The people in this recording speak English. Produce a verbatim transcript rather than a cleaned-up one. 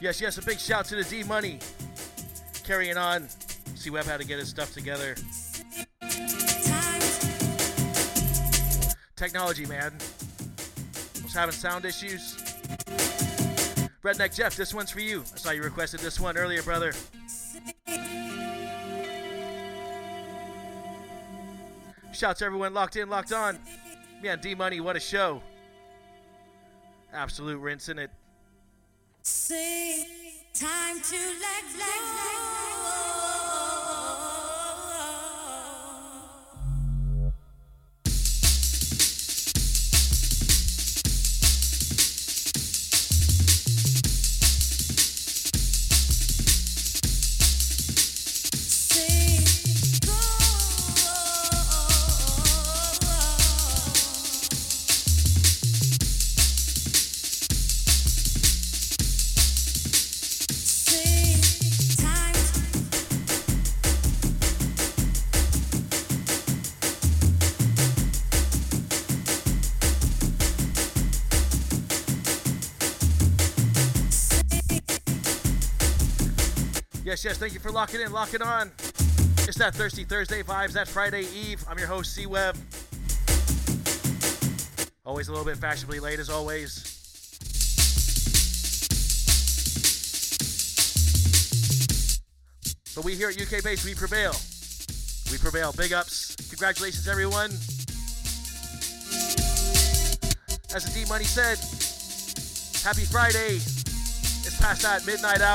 Yes, yes, a big shout to the D Money. Carrying on. C-Web had to get his stuff together. Technology, man. Was having sound issues. Redneck Jeff, this one's for you. I saw you requested this one earlier, brother. Shouts to everyone locked in, locked on. Man, D Money, what a show. Absolute rinsing it. Say, time to let go. Yes, yes, thank you for locking in, locking on. It's that Thirsty Thursday vibes, that Friday Eve. I'm your host, C-Web. Always a little bit fashionably late, as always. But we here at U K Base, we prevail. We prevail. Big ups. Congratulations, everyone. As the D Money said, happy Friday. It's past that midnight hour.